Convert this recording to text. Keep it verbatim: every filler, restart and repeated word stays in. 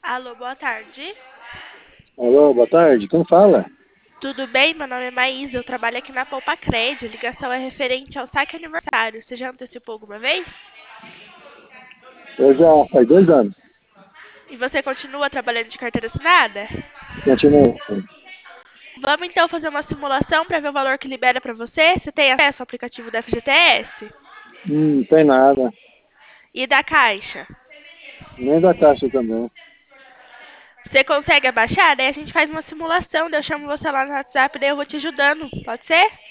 Alô, boa tarde. Alô, boa tarde. Quem fala? Tudo bem? Meu nome é Maísa, eu trabalho aqui na Poupa Cred. A ligação é referente ao saque aniversário. Você já antecipou alguma vez? Eu já faz dois anos. E você continua trabalhando de carteira assinada? Continuo. Vamos então fazer uma simulação para ver o valor que libera para você. Você tem acesso ao aplicativo da F G T S? Hum, não tem nada. E da Caixa? Nem da caixa também. Você consegue abaixar? Daí a gente faz uma simulação, daí eu chamo você lá no WhatsApp, daí eu vou te ajudando. Pode ser?